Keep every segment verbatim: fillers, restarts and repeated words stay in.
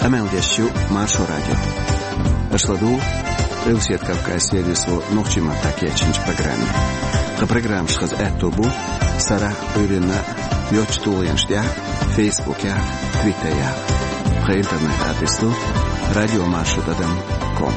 Амелдешью Маршо радио. Ашладу Элсиет Кавказ сервису Нохчима Такечинч программе. Ха программ шхаз этобу Сара Урина Йочтулянштя Фейсбуке, Твиттере. Ха интернет адресу радиомаршрутадам точка ком.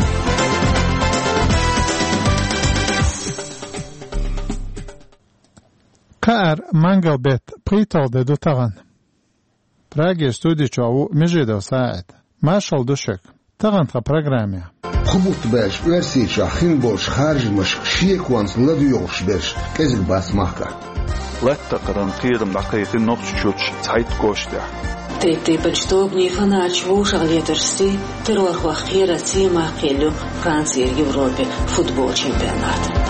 Кар мангалбет приталде дотаган. Праге студичау межедо саат. Машал душек. Таганта программе. خبوط باش ورسيش خين بولش خارج مش شيك وانس لديوش باش كزك باس ماكا لا تقرن قيرم دقيقة نقش شوتش تايت كوشتا تي تي بجتوبني فناش وش غليترسي تروح وخيرة تي ما قيلو فرنسا يوروبي فوتبول شامبيونات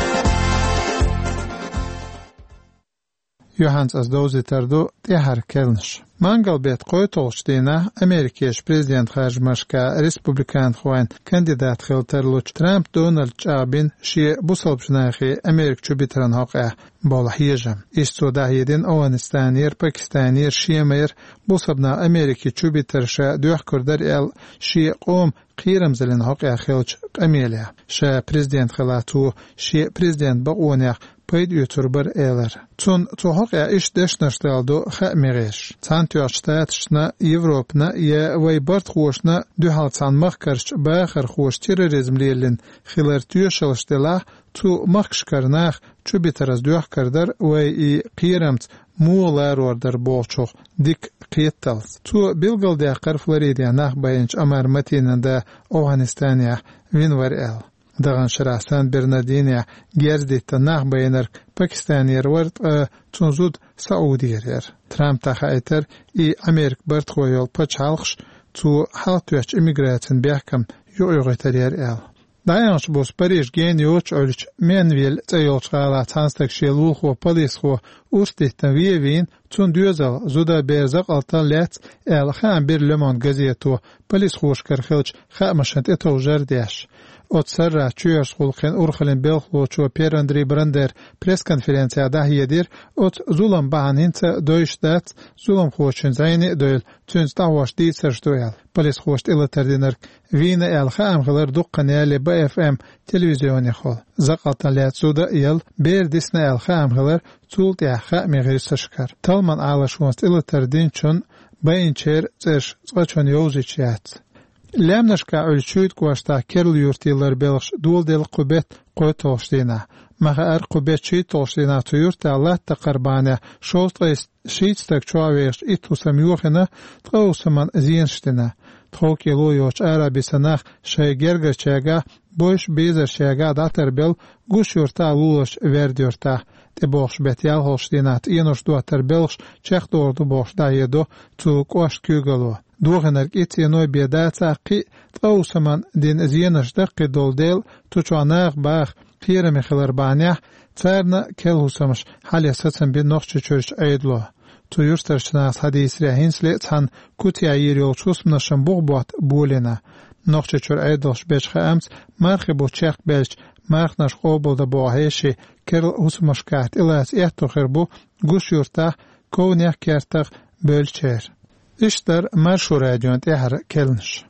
Johans as dozi tardu tihar kelnish. Mangal bet qoytolshdina Amerikesh prezident hajmashka Respublikan khoin kandidat khilterluch Trump Donald Chabin shi busalbshnaxi Amerik chubitran haqa bolahiyjam. Istoda yedin Afganistanir Pakistanir shimer busabna Ameriki chubitersha duh kurdar el shi qom قيرم زلن حقا خلج قميلة شا prezident خلاتو شي prezident بقونيخ پید یوتیوبر ایلر. چون تو حقا ایش دش نشتالدو خمیرش. چند تواشتاتش نه یوروپ نه یه وی برد خوش نه دو حال چند مخکرش باخر خوش تروریسم لیلن خیلر تویشلش دلا تو مخش کرناخ چو بیتر از دوخ کردر وی قیرمت مولار وردر bolçoq dik qiytals. Tu bilgal daqar Florida naq bayınç amar matinanda Afganistaniya vinvar el. Dağın şirasan Bernardiniya gerzditta naq bayınar Pakistaniyar vart tunzud Saudiyar. Trump taxaytar i Amerik bart qoyol paçalqış tu haltüyaç immigratin behkam yoyğetariyar el. Dayanış bos Paris gen yoç ölç menvel tayolçala tanstak şelul xo polis xo ustihtan vevin tun düzel zuda berzaq altan let el xam bir lemon gazeto polis xoş karxılç xamashat etojar deş otsarra çüyers xulqen urxlen belxo ço per Andrei Brander pres konferensiyada yedir ot zulam bahanintsa doyştat zulam xoşun zayni döl tüns tavaş ditser doyal polis xoş elaterdiner vina el xam xalar duqqanali B F M televizyoni xol zaqaltan let zuda el ber disna el xam xalar Tult ya xami gırsışkar. Talman ağlaşmast ilaterdin çün bayınçer zerş zqaçon yoziciyat. Lemnashka ölçüyt qoşta kerl yurtlar belx duldel qubet qoytoşdina. Mağa qubet çit toşdina tuyurt Allah taqrbana şoltqis şitstak çoaveş itusam yoxena tqosuman ziyenştina. Tokelo yoç Arabistanaq şaygergaçaga boş bezer şaga daterbel guş yurta lulaş verdiyorta. Te boş betyal holştinat yenoş duater belx çex dordu boşda yedo tu qoş kügalo. Doğanak etienoy bedatsa qi tqosuman din ziyenaş daqi doldel tuçanaq bax qire mexlerbanya tsarna kelhusamış halyasatsan bir noqçu çörüş aydlo. Tuyursterşnas hadis rehinsle tsan kutiya yeriolçus mnasham boğbat bolena. Noqçu çör aydloş beşxa ams marxi bu çex belç marxnaş qobolda boğeşi kerl husmaşkat ilas ehtoxer bu guş yurta kovniyah kertaq bölçer. İşler Marşo radyon tehar kelniş.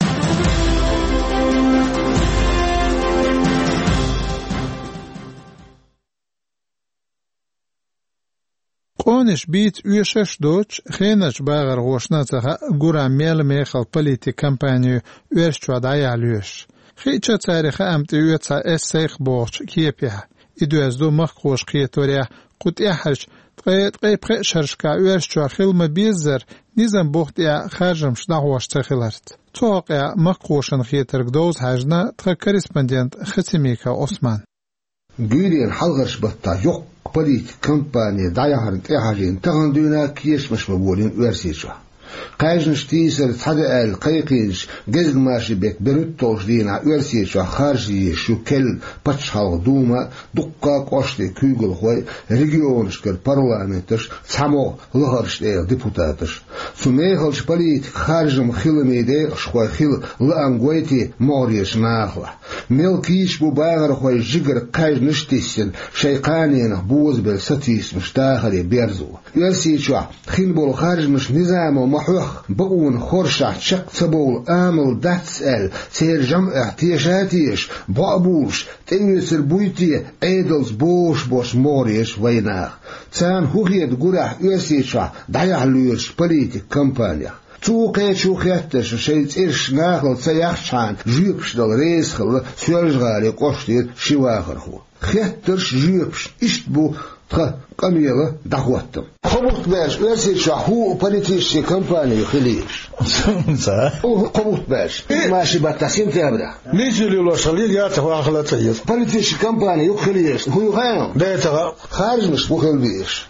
Qonish bit üyeşeş doç xenaç bağır hoşnacağa gura mel mexal politik kampanya üyeşçuada yalıyorş. Xiça tarihi amti üyetsa essayx boğç kiyepiha. İdüezdo maqoş qiyetoriya qutyaharç tqayet qaypqe şarşka üyeşçuğa xilma bizzer nizam boğtiya xarjım şda hoş txilart. Çoğya maqoşun xiyeterg doz hajna tqa korrespondent Xatimika Osman. Güyren halgarş batta yok politik kampanya dayaharın tehajin tağandığına kiyeşmiş mabolin üyersiyçu. Qayjnish tisar tada el qayqinsh gezgmashi bek berut tojdina üyersiyçu xarji şu kel paçhal duma dukka qoşte kügül xoy regionşkar parlamenters samo lharşte deputaters. Sumeyhalş politik xarjim xilmede şoy xil langoyti morish nahla. Melkish bu bağır xoy jigar qayjnish tisin şeyqanin buz bel satis müştahari berzu. Üyersiyçu xil bol xarjmish nizamo وحوخ بقون خورشة شق تبول آمل داتسأل تير جمع تيشاتيش بقبوش تيسر بويتي ايدلز بوش بوش موريش ويناخ تان هوغيد قرح يسيشا دايح لوش بوليتيك كمبانيا تو قيتشو خياتش شيت إرش ناخل تيحشان جيبش دل ريسخل سيرجغالي قشتير شواخرخو خياترش جيبش اشتبو تخ قميلة دعوتم قبوت باش يسيشا هو بوليتيشي كمبانيا خليش قبوت باش ماشي باتاسين تابرا نيجي لو شليل ياتخو اخلاتيس بوليتيشي كمبانيا يخليش هو غايم دايتها خارج مش بخلبيش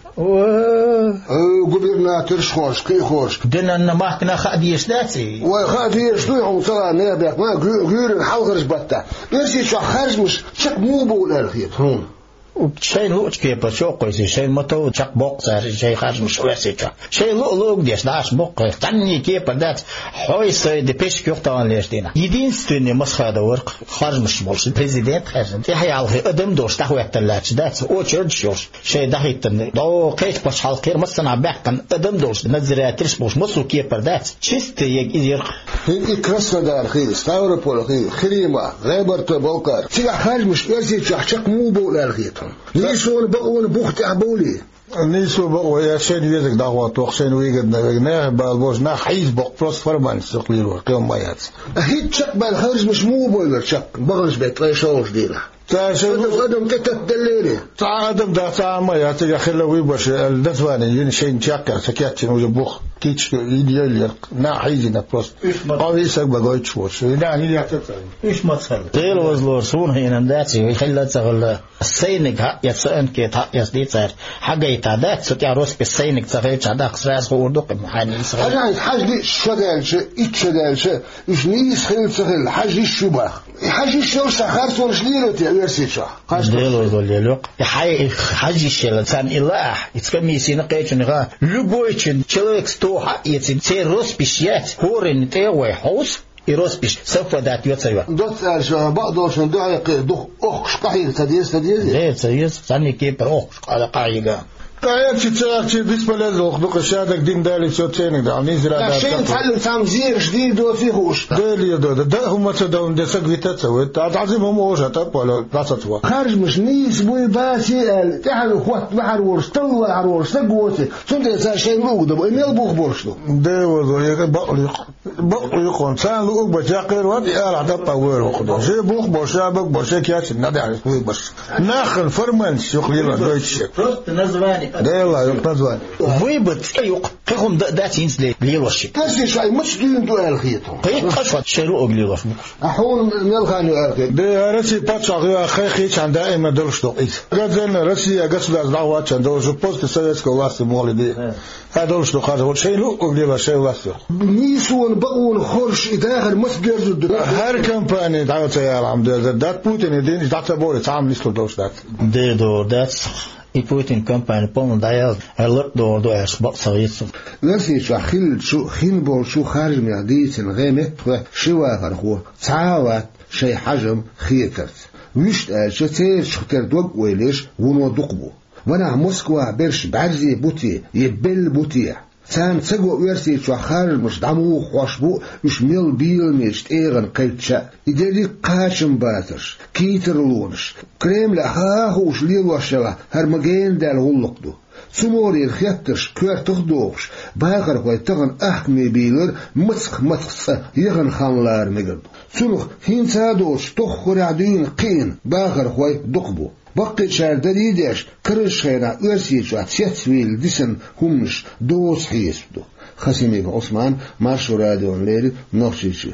غوبرناتور خوش كي خوش دنا نماكنا خاديش داتي وخاديش نوعو طلع نابك ما غير حلقرش بطا يسيشا خارج مش شك مو بول الخيط هون شيء هو كيف شوق يصير شيء متو شق بوق صار شيء خارج مش واسع شيء لو لو ديش داش بوق تاني كيف بدات حويس دبيش كيوختان ليش دينا единственный مسخره ورق خارج مش بولش البريزيدنت خارج يحيى على ادم دوش تحوي تلاش دات او تشرش شيء دهيت دو قيش باش حلقير مصنع بحكن ادم دوش نزراتش بوش مسو كيف بدات شست يك يزير هي كراسنودار خير ستاوربول خير خريمه ريبرت بوكر شي خارج مش يصير شق مو بول الخيط ليش هو بقول بوخت عبولي نيسو بقوا يا شين يزك دعوات وخشين ويجد نغناه بالبوش نا حيز بق بروس فرمان سقليرو كم مايات هيت شق بالخارج مش مو بول شق بغرش بيت لا شوش دينا تاشو قدم تتدليني تعادم دا تاع مايات يا خلوي باش الدفاني ين شين شاكا سكاتين وجبوخ كيتش يديال نا حيزنا بروس او يسق بغوت شوش لا هي يعتبر ايش ما تصل غير وزلور سون هنا داتي ويخلى تغل السينك يسأن كيت يسدي صار حاجه يتعدات ستي روس بالسينك صغير تعدق سراس وردق محاني صغير حاجه حاجه شدالش اتشدالش ايش نيس خيل صغير حاجه الشبه حاجه الشور سخر صور شليلو يرسيشا ديلو يقول حي حاجه الشلتان الا يتكمي سينقيتن غا لوبويتن человек сто يتين سي روس بيشيات هورن تيوي حوس يروس بيش سوف دات يوتسيوا دوت ارجع بقدرش ندعي يقدو اخ قحيل تديس تديس ليه تديس ثاني كيبر اخ على قاعده كاين شي تاعتي بيسبلاز وخدوك شادك دين دالي سوتيني دا نيزرا دا شي نتعلم تمزير جديد دو فيهوش دالي دو دا هما تداون دا سقيتا سويت تعظيمهم وجه تاب ولا بلاصتوا خارج مش نيس بوي باسي تعالوا خوات بحر ورس طلع عرور سقوتي سنت سا شي لو دو ايميل بوخ بورشلو دا وزو بقلي بقلي كون سان لو بجاقير وادي على عدا باور وخدو شي بوخ بوشابك بوشك ياش ندعي بس ناخل فرمان شغلي دويتش просто название да لا يقصدون выбот يق كهم داتين سلي ليلوش كاسي شي مش دين دو الخيطو قيت قشوت شيرو اغليلوش احون ملخاني الخيط ده رسي باتشاغ خيخي عند دائما دلش دوقيت غزن روسيا غسل دعوات عند جو بوست سويسكو واس مولدي هذول شنو خاطر شيء لو اغليلا شيء واسو نيسون بقون خرش داخل مسجر ضد هر كمباني دعوت يا عم دات بوتين دين تعتبر تعمل ليش دوش دات ده دو دات I Putin campaign pom dajal alert door do es botsaits. نفسي شو خيل شو خين بول شو خارج من عديت الغامة شوا فرخو تعاوت شي حجم خيكرت ويش شو تير شختر دوق ويليش ونو دقبو وانا موسكوا برش بعرزي بوتي يبل بوتي سان تسقو ويرسي شو خارج مش دمو خوشبو مش ميل بيل مش تيغن قيتشا يدري قاشم باترش كيتر لونش كريم لها هوش ليلوشوا هرمجين دال غلقدو سموري الخياترش كوار تخدوش باقر خوي تغن احمي بيلر مسخ مسخ يغن خاملار مقردو سنخ هين سادوش تخور عدين قين باقر خوي دقبو بقي شار دليدش كرش خيرا ارسيشو تسيتسويل ديسن همش دوس حيسدو خسيمي عثمان مارشو راديو ليل نوشيشي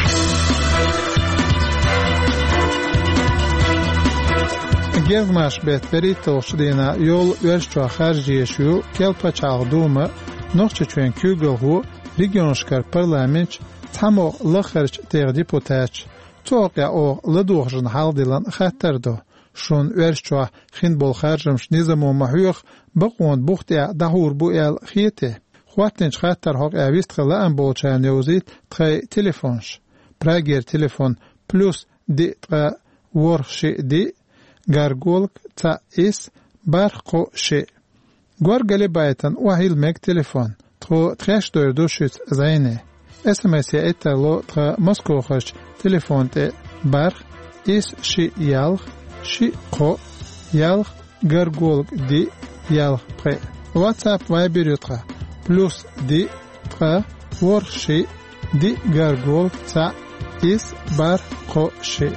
Gezmash bet veritos dina yol vercho kharjiyeshu kelpa chagduma noqcha chwen kugulhu regionskar parlament tamo lakharch ter deputat toqa o ladorjn haldilan khatardo shon vercho khinbol kharjmsh nizamo mahyukh baqon buxtia dahur bu el khite khwatnch khatar hok avist khala am bolchan yozit tray telefonsh prager telefon plus de tra worshi de Gargolk ta is barqo she. Gorgale baitan wahil meg telefon. تخو تخش دور دوشت زينه اس ام اس اتلو تخ مسكو خش تليفون ت برخ اس شي يالخ شي قو يالخ غرغول دي يالخ بخ واتساب وایبر تخ بلس دي تخ ورشي دي غرغول تا اس بر قو شي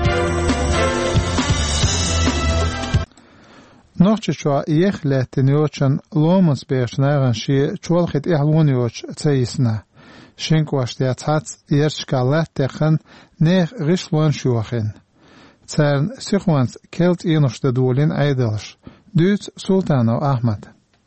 نوچ چوا یخ لاتنیوچن لومس بیشناغن شی چولخت احلونیوچ تسیسنا شنک واشتیا تات یرشکالات تخن نخ غشلون شوخن ترن سیخوانس کلت اینوشت دولین ایدلش دوت سلطانو احمد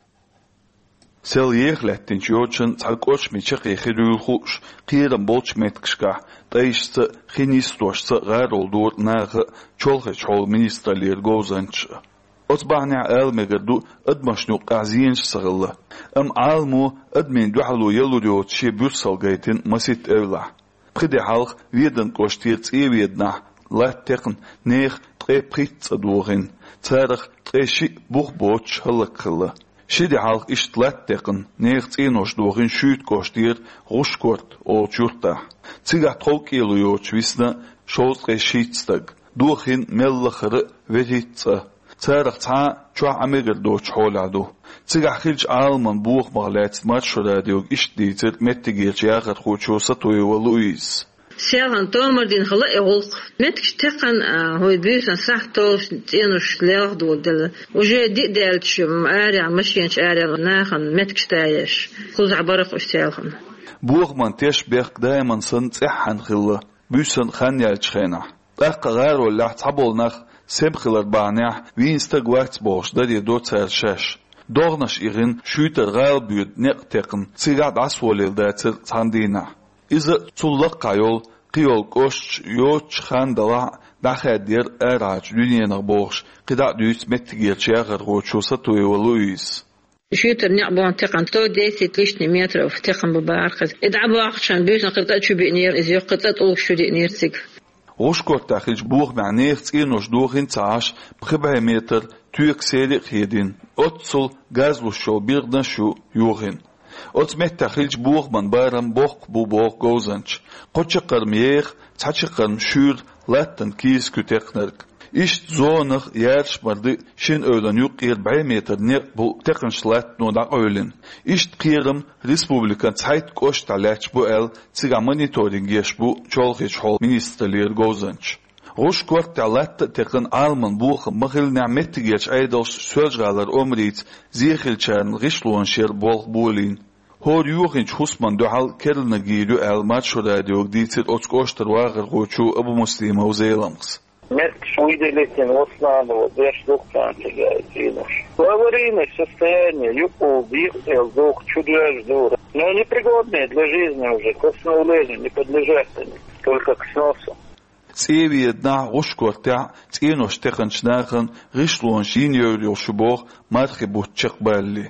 سل یخ لاتنیوچن تالکوش میچق یخیدول خوش قیرم بولچ میتکشکا تایشت خینیستوشت غارول دور ناغ چولخ چول منیسترلیر گوزنچ أتبعني آل مجدو أدمشنو قازين شغلة أم عالمو أدمين دوحلو يلو ديوت شي بيرسل جايتين مسيت أولا بخدي حالق ويدن كوشتيرت إي ويدنا لا تقن نيخ تقي بريت أدوغين تارخ تقي شي بوخ بوتش هلق خلا شدي حالق إشت لا تقن نيخ تقينوش دوغين شويت كوشتير غشكورت أو جورتا تيغا تولك إلو يوتش ويسنا شوز تقي شيتستق دوغين ملخر ويديت تاريخ تا شو عمير دوش حول عدو تيجا خيلش عالمان بوخ مغلات ماتش راديو إشتي تر متجير ياخد خوشو سطوي ولويس سيالان تومر دين خلا يغلق متكش تقن هو بيسن ساحتوش تينوش لاغ دول دل وجي دي دالتش ماريع مشينش اريع ناخن متكش تايش خذ عبارق اشتيالخن بوخ من تيش بيخ دايما سنت احن خلا بيسن خان يالتشخينا تاق غار ولا تحبول نخ سبخلر بانيح وينستغ وقت بوش دادي دو تسير شش دوغنش إغن شويتر غال بيود نقتقن سيغاد عسوليل داتر تاندينا إذا تولق قايول قيول قوش يوش خان دلاع داخل دير اراج دنيا نغبوش قدع دويس متگير شاغر غوشو ستوي ولويس شويتر نعبون تقن تو ديسي تليشني متر وفتقن ببارخز إدعبو عخشان بيوشنا قطع شو بينير إذا يقطع طولك شو دينير سيغ غشكورت تاخيج بوخ معنيه تسينوش دوخين تاش بخبه متر تيك سيلي خيدين أتصل غاز وشو بيغنا شو يوغين أتمت تاخيج بوخ من بارم بوخ بو بوخ غوزنش قوش قرميخ تحش قرم شور لاتن كيس كتقنرك إشت زونخ يارش مردي شين أولان يوق إربعي متر نيق بو تقنش لات نودا أولين إشت قيرم ريسبوبليكان تحيت كوش تالاتش بو أل تيغا مونيتورينج يش بو چولخيش حول منيسترلير غوزنش غوش كورت تالات تقن آلمان بوخ مخيل نعمت تيجيش أيدوش سوالجغالر أمريت زيخيل چارن غشلون شير بوخ بولين هور يوخنش حسمان دوحال كرلنا جيدو أل ماتشو راديو ديتر أتكوشتر واغر غوشو أبو مسلم وزيلمس Метки выделите вот надо, вот я что там тягаете. Аварийное состояние, юпол, бихтел, дух, чудо, дура. Но непригодные для жизни уже, к восстановлению, не подлежат они, только к сносу. تسيبي يدنا غشكور تاع تينو شتخن شناخن غشلون شينيو يوشبوخ مارخي بوتشق بالي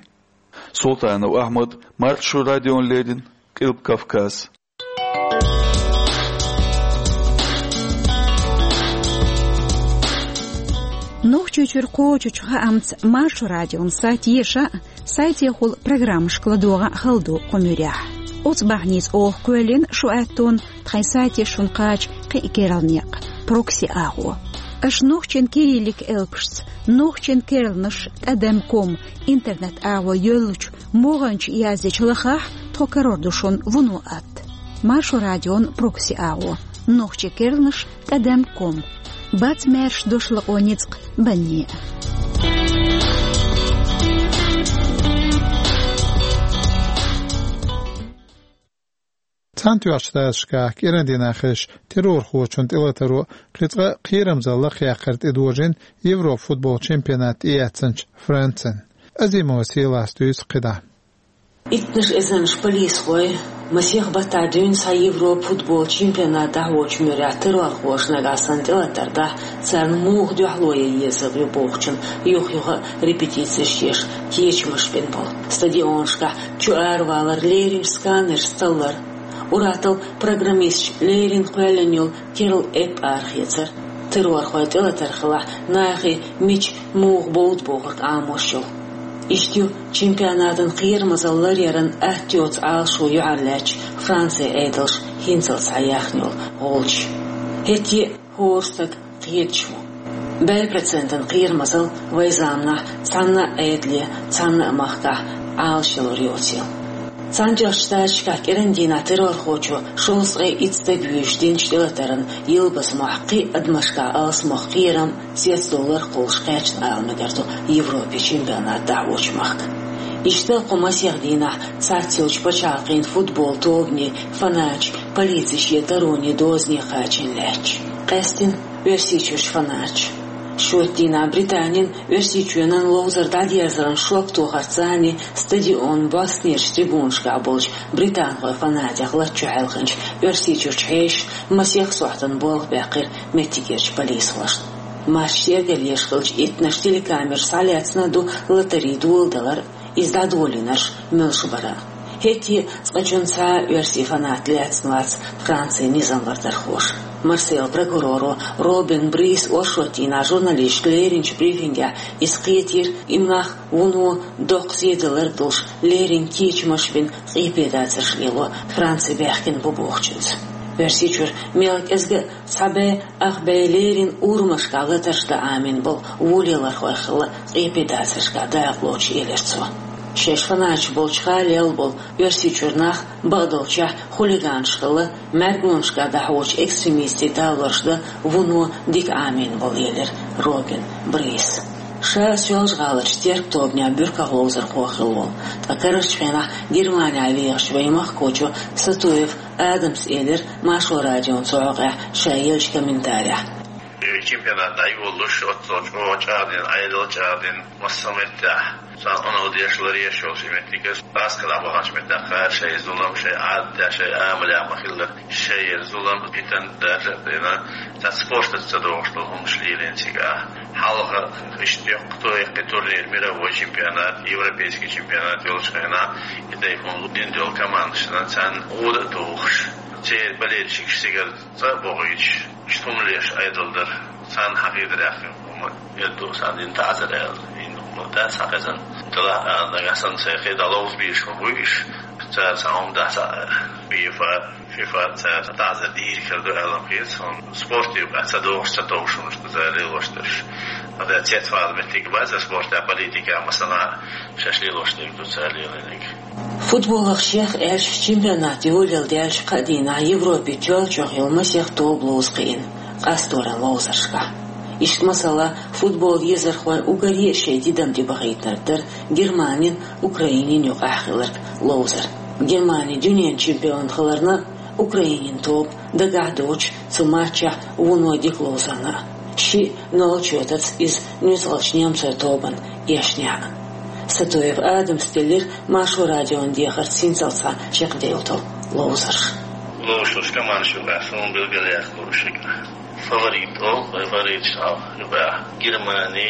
سلطان وأحمد مارشو راديون ليدن قلب كافكاز Нох чучурко чучха амц маршу радион сайт еша сайт ехул программ шкладуга халду комюря. От бахниз ох көлин шуаттон тхай сайт ешун кач кикералнек прокси агу. Аш нох чен кирилик элпшц нох чен керлнш адамком интернет агу йолуч моганч языч лахах токарордушон вунуат. Маршу радион прокси агу нох чен керлнш адамком بات مارش دوشلق ونيزق بني تانتو اشتاشكاك إيرانديناخش تيرور خوشنت إلا ترو قطع قيرم زلق ياقرت إدوجين يورو فوتبول چمبيونات إياتسنش فرانسن أزي موسيلة استويس قدا إتنش إزنش بليس خوي مسيح بتعدين سا يورو فوتبول چمبيونات دهوش مراتر والخوش نغاسن إلا ترده سان موغ دوحلوية يزغ يبوغچن يوخ يوخ ريبيتيتسيش تيچ مش بينبول стадионшка чуар валар лерим сканер сталлар уратал программист лерин квеленюл кирл эп архицер тервар хватила тархла нахи мич муг болт богорт амошул İştü çempionatın qiyirmazallar yarın əhtiyot alşu yuarlaç Fransa eydilş hinsel sayaxnul olç. Heti horstak qiyirçu. Bel procentin qiyirmazal vayzamna sanna eydli sanna mahka alşılır yotil. Sancaştaşka kerendinatır orxoçu şolsğay itste büyüşdin çtilatарын yılbas mahqi admaşka als mahqiram сет доллар қолшқачын алмагарду Европа чемпионат давочмақ. İşte qomasiyaq dina sartsilch pachaqin futbol tobni fanaç politsiyye daroni dozni qachinlach. Qastin versichush fanaç. Шотдина Британин версичуянан лоузер дадьязаран шопту харцани стадион баснирш трибуншка болж Британ хой фанатях лачуалханч версичуш хеш масих сохтан бол бақир метигерч полислаш. Машьерга лешхылч итнаш телекамер саляцнаду лотари дуылдалар издадолинаш мелшубара. Хети скачунца верси фанат ляцнвац Франции низамвардар хош. Марсел прокурору Робин Брис ошотина журналист Леринч брифинга искетир имнах вуну доксиделер душ Лерин кичмашбин қипедацершлило Франция бяхкин бубохчинц. Версичур мелкезге сабе ахбе Лерин урмашка латашта амин был вулилар хойхыла қипедацершка даяклоч елерцо. Шеш фанач болчха лел бол версичурнах багдолча хулиганшкылы мәргуншка дахоч экстремисти талоршды вуну дик амин бол елер Робин Брис. Ша сёлжгалыч терк тобня бюрка лоузер хохыл бол. Такарышчвена Германия веяш веймах кочу Сатуев Адамс елер Машо радион соға шайелч комментария. Чемпионат айволуш отсоч очадин айдылчадин массаметта сан оно дешлар яшол шеметикес аскала бахашмета хар шей зулам шей ад шей амля махилла шей зулам битан даже дена так спорт цадош что он шлиренсига халга иштиq кто турнир мировой чемпионат европейский чемпионат велшена это их он дендел командашна сан ода душ те болельщик сигар забогич что лишь айдолдар сан хагидер ахим это сан интазер ده ساقزن تلا نگهسن سیخی دلوز بیش خویش تا سام ده فیفا فیفا تا تازه دیر کرده الان خیلی سان سپورتی بچه دوش تا دوشونش تزاری لوشتش ده تیت فعال متیک باز سپورت پلیتیکا مثلا ششلی لوشتیک تزاری لینگ فوتبول شيخ ايش чемпионат يولل ديالش قدينا يوروبي تول چوخ يلمسيخ тоблоз قين قاستورن لوزرشكا İşte mesela futbol yazarxoy Ugariye şeydidam dibağaytlardır. Germanin, Ukraynin yok ahılır lozer. Germani dünya çempiyonlarına Ukraynin top dagahdoç цумача вунодик лозана. Şi nolçotac iz nüzalçnyamsa toban yaşnya. Satoyev Adam Steller Maşo radyon diyahar sinsalsa çekdeyotol lozer. Lozer kamanşu son bilgiler loşik. Favorito, favorito, juba Germani,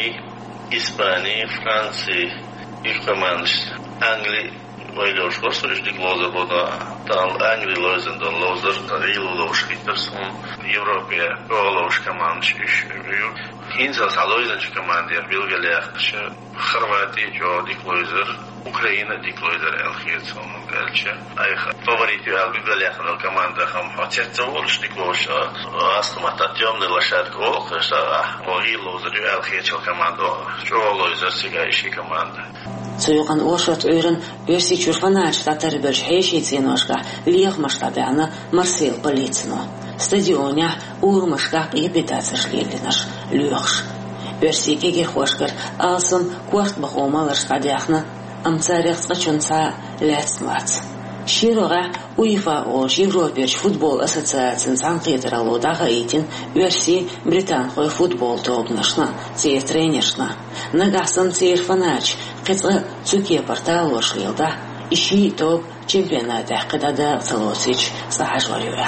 İspanya, Fransa, İrkmanş, Angli, Wales, Kosovo'daki lozer burada, tam Angli lozerden lozer, Rilo loşkitter son Avrupa'ya loş kamanş iş büyük. Hinsel salozdan çıkamandiye bilgiler, şu Хорватия jodik lozer, Ukrayna dik lozer elxiyet son gelçe. Ay favorito bilgiler komanda ham hatçetsa oluştik loş, aslında tatyom de laşat gol, kışta o lozer elxiyet komanda, şu lozer siga işi komanda. Soyuqan oşat öyrün ösi çurfanaç tatar bölş heşitsinoşka liях масштабяна Марсел Полицino. Стадионя урмашка епитацышлелинаш лёхш. Örsikeге хошкар алсым куарт бахомалар шкадяхна амцарях скачунца ләцнвац. Широға УЕФА ош Европеш футбол ассоциациясын санкыйдыралудағы итин верси Британ хой футбол тобнашна, цейр тренершна. Нагасын цейр фанач, қыцғы цуке портал ошлилда, иши топ чемпионат әқидада Целосич сахажварюя.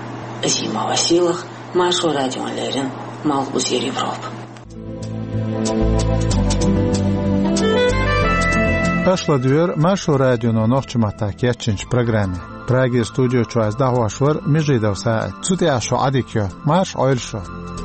Зима Василах, Машо радионлерин, Малбузер Европ. Пашла двер Машу радионо нохчмата кечинч программе. Праги студио чуаз дахвашвар межидав саат. Цути ашо адикё. Маш ойлшо.